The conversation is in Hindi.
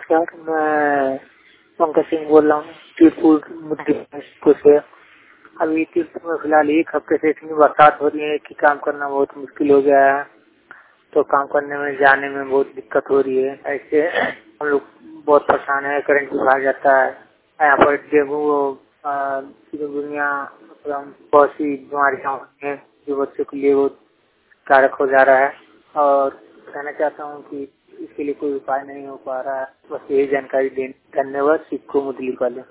नमस्कार, मैं पंकज सिंह बोल रहा हूँ तीरपुर मुद्दे से। अभी तीरपुर में फिलहाल एक हफ्ते से इतनी बरसात हो रही है कि काम करना बहुत मुश्किल हो गया है। तो काम करने में जाने में बहुत दिक्कत हो रही है। ऐसे हम लोग बहुत परेशान है, करंट भी भाग जाता है। यहाँ पर डेंगू चिकनगुनिया बहुत सी बीमारियाँ होती हैं जो बच्चों के लिए बहुत कारक हो जा रहा है। और कहना चाहता हूँ कि इसके लिए कोई उपाय नहीं हो पा रहा है। बस यही जानकारी दें। धन्यवाद। सिक्को मुदली वाले।